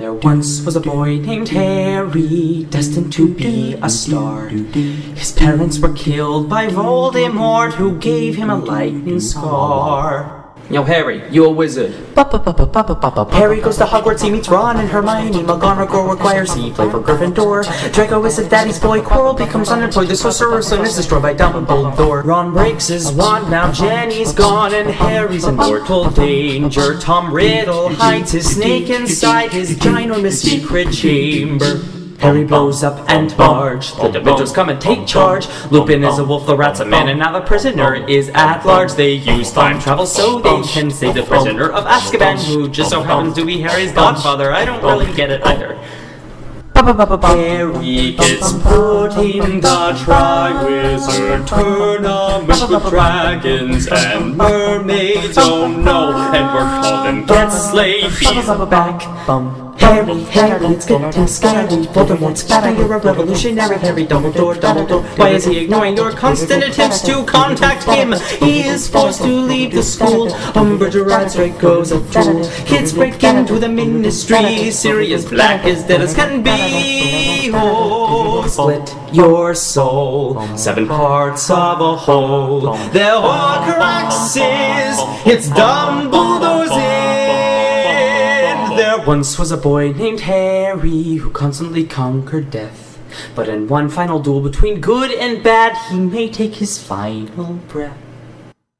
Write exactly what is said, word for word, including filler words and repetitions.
There once was a boy named Harry, destined to be a star. His parents were killed by Voldemort, who gave him a lightning scar. Yo, Harry, you a wizard. Harry goes to Hogwarts, he meets Ron and Hermione. McGonagall requires he play for Gryffindor. Draco is his daddy's boy, Quirrell becomes unemployed. The Sorcerer's Stone is destroyed by Dumbledore. Ron breaks his wand, now Jenny's gone, and Harry's in mortal danger. Tom Riddle hides his snake inside his ginormous secret chamber. Harry blows up and Marge. The Dementors come and take charge. Lupin is a wolf, the rat's a man, and now the prisoner is at large. They use time travel so they can save the prisoner of Azkaban, who just so happens to be Harry's godfather. I don't really get it either. Harry gets put in the Triwizard Tournament with dragons and mermaids. Oh no, Edward Cullen gets slayed. He's back. Bum. Harry, Harry, it's getting scary. Voldemort's bad, you're a revolutionary. Harry, Dumbledore, Dumbledore, why is he ignoring your constant attempts to contact him? He is forced to leave the school. Umbridge arrives, Draco's a fool. Kids break into the Ministry. Sirius Black is dead as can be. Oh, split your soul. Seven parts of a whole. They're Horcruxes. It's Dumbledore's in. There once was a boy named Harry who constantly conquered death. But in one final duel between good and bad, he may take his final breath.